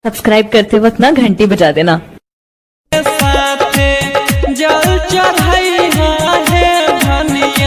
Subscribe करते वक्त ना घंटी बजा देना। जल चढ़ैया है धनिया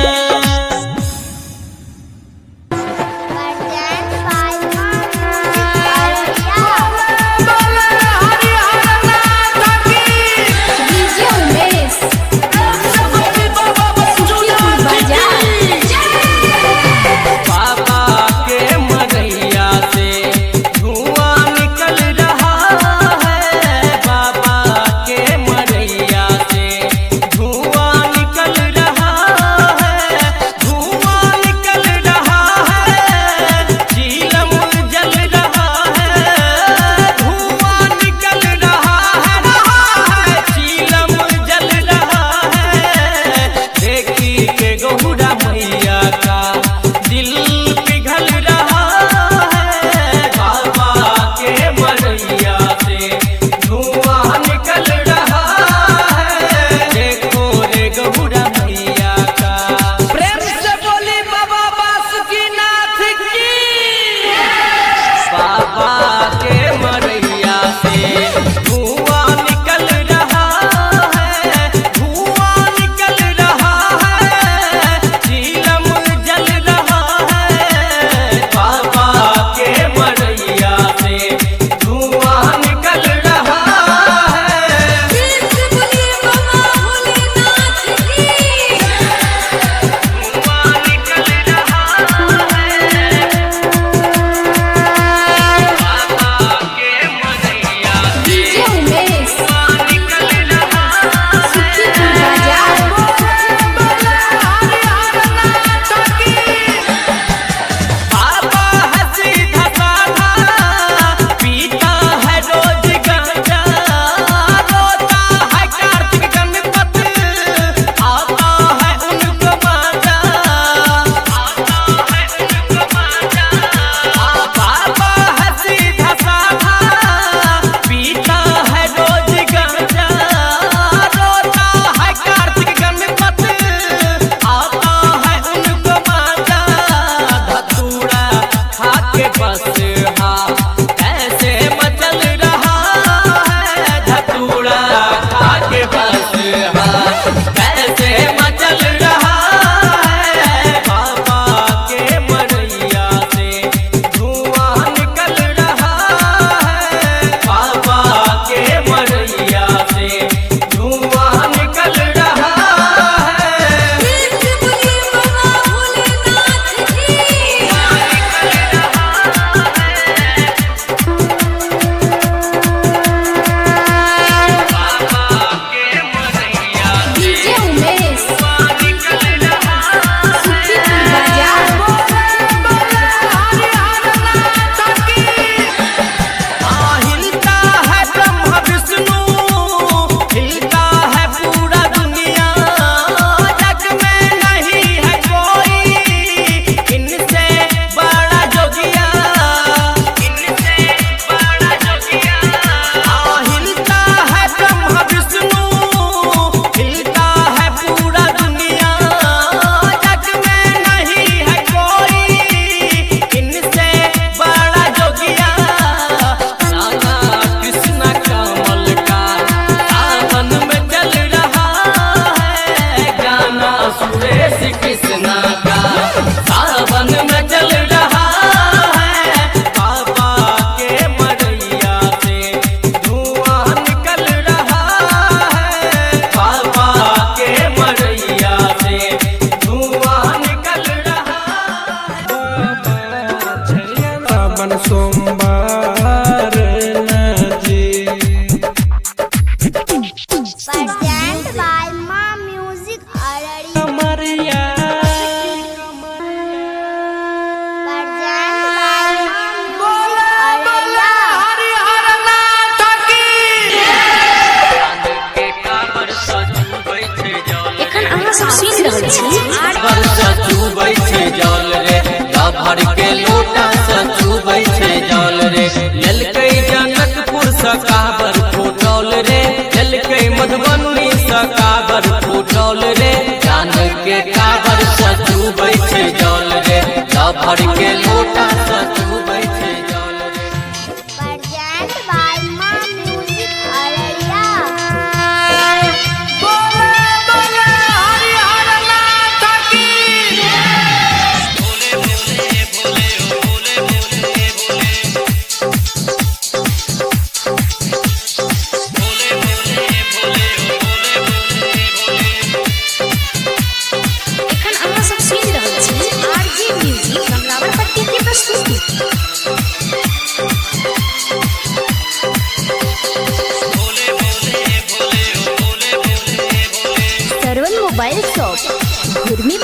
सोमवार नजी Present by Ma Music Arari. कमरिया Present by Ma Music Arari. एखन अहाँ सब सुनि रहल छी चुबै छै जल रे भर के लोटा से चुबै छै जल रे ललकै जनकपुर से काबर फूटल रे ललकै मधुबनी से काबर फूटल रे जान के काबर से चुबै छै जल रे भर के लोटा से चुबै छै जल रे Present by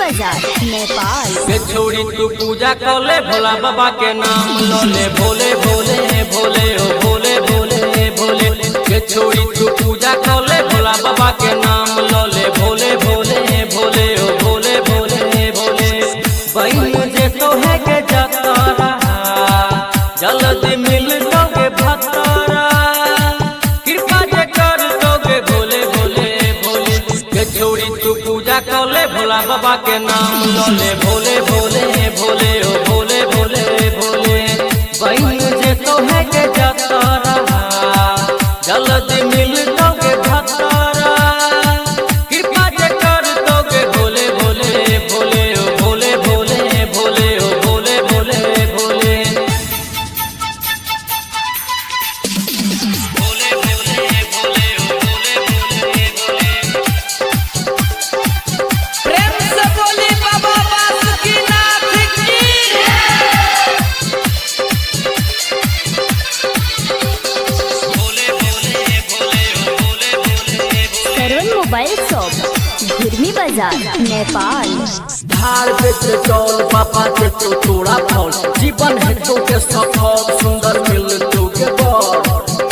बाजार नेपाल। के छोड़ी तू पूजा कले भोला बाबा के नाम लोले भोले भोले भोले ओ भोले भोले भोले। के छोड़ी तू पूजा कले भोला बाबा के नाम लोले भोले भोले भोले ओ भोले भोले भोले। बहन जे तो है के जतारा जल्दी मिल दोगे भतारा कृपा जे कर दोगे भोले भोले भोले। के छोड़ी तू पूजा कले भोला बाबा के नाम लोले भोले भोले भोले ओ भोले भोले भोले। बहन जे तो है के जतारा जल्दी मिल दोगे भतारा कृपा जे कर दोगे भोले भोले भोले ओ भोले भोले भोले ओ भोले भोले भोले। प्रेम से बोली बाबा बासुकीनाथ की। सरवन मोबाइल शॉप घुर्मी बाजार नेपाल। धार बेच चौल पापा के तो तोड़ा फल जीवन है तो के सफल सुंदर मिल तो के बड़।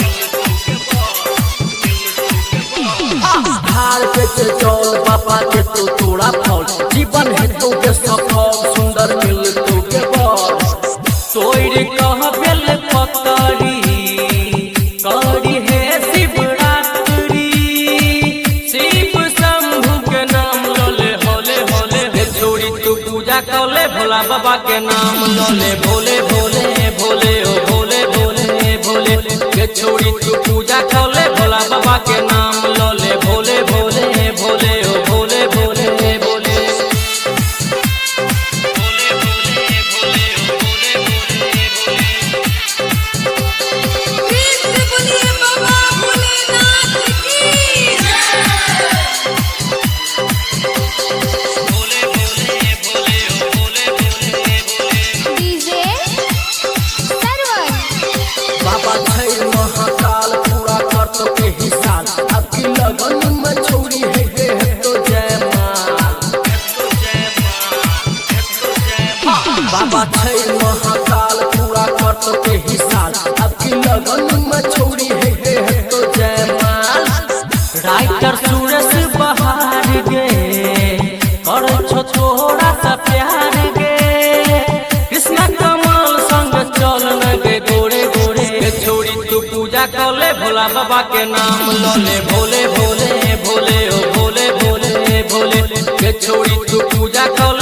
धार बेच चौल पापा के तो तोड़ा फल जीवन है तो के सफल सुंदर मिल तो के बड़। तोड़ कह बेल पकड़ी करी है शिवरात्रि शिव शंभु के नाम लोले होले होले। के छोड़ी तू पूजा कले भोला बाबा के नाम लोले भोले भोले भोले ओ भोले भोले भोले। के छोड़ी तू पूजा कले भोला बाबा के नाम लोले भोले भोले भोले ओ भोले भोले भोले। प्रेम से बोलिए बाबा भोलेनाथ की। डीजे सरवन। बाबा छै महाकाल पूरा कर तो के हिसाब अब की लगन में छोड़ी है के है तो जय माल। बाबा छै महाकाल पूरा कर तो के हिसाब अब की लगन में छोड़ी है के है तो जय माल। राइटर सूरज बहार गे कर छो थोड़ा सा प्यार गे कृष्णा कमल संग चल गे गोरे गोरे। के छोड़ी तू पूजा कले भोला बाबा के नाम लोले भोले भोले भोले ओ भोले भोले भोले। के छोड़ी तू पूजा कले